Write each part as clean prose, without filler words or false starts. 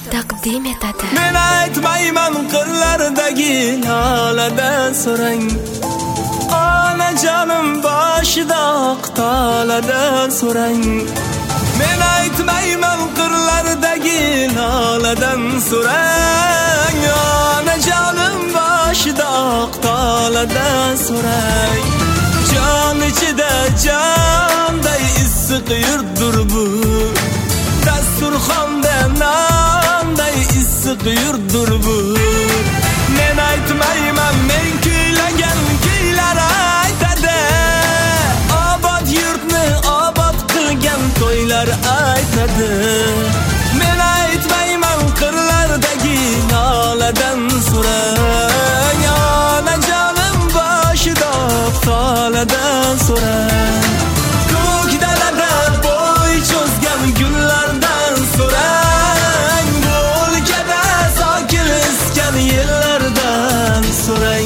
taqdim etadi. Men aytmayman qirlardagi loladan so'rang. Onajonim boshidoq toladan so'rang. Men aytmayman qirlardagi loladan so'rang. Onajonim boshidoq toladan so'rang. Jon ichida jonday issiq yurtdir bu. Dasturxonda nonday issiq yurtdir bu. Men aytmayman, men kuylagan kuylar aytadi. Obod yurtni obod qilgan to'ylar aytadi. Men aytmayman qirlardagi loladan so'rang. Onajonim boshidoq toladan so'rang. Ko'k dalada bo'y cho'zgan gullardan so'rang. Bu o'lkada sokin iskan yillardan so'rang.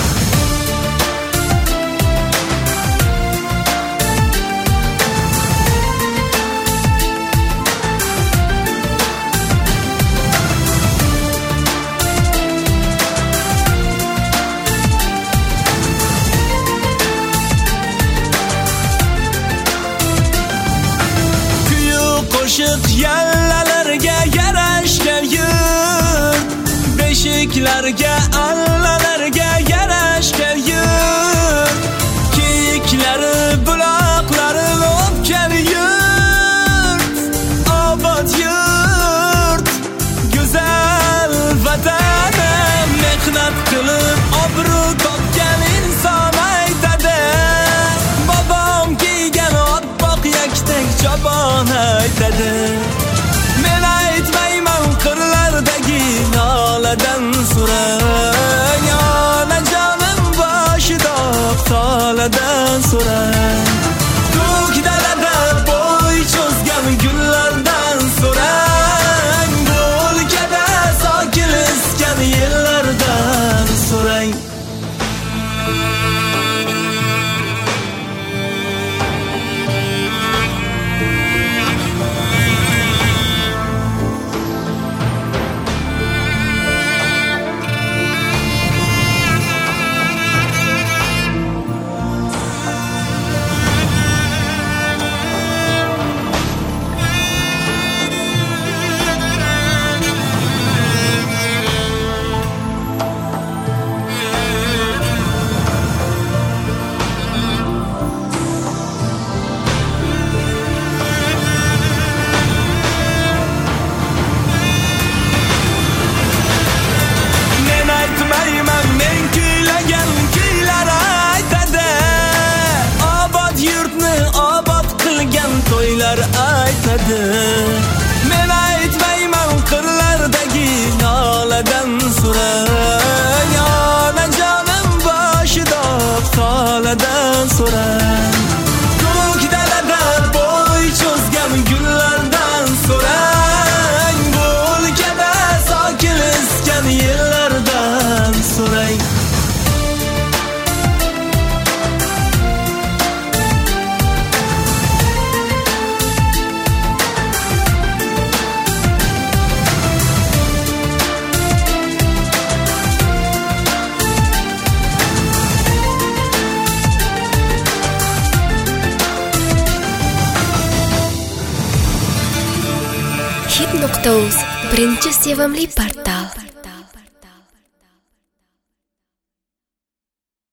Qo'shiq yallalarga yarashgan yurt, beshiklarga allalarga yarashgan yurt, kiyiklari buloqlari o'pgan yurt, obod yurt, go'zal vatanim, mehnat qilib obro' topgan inson aytadi. Bobom kiygan oppoq yaktak jabon aytadi. Men aytmayman qirlardagi loladan so'rang. Onajonim boshidoq toladan so'rang. Ko'k dalada bo'y cho'zgan gullardan so'rang. Bu o'lkada sokin iskan yillardan so'rang. Men kuylagan kuylar aytadi. Obod yurtni obod qilgan to'ylar aytadi. Men aytmayman qirlardagi loladan so'rang. Onajonim boshidoq toladan so'rang. Ko'k dalada bo'y cho'zgan gullardan so'rang. Bu o'lkada sokin iskan yillardan so'rang. Hit.uz birinchi sevimli portal.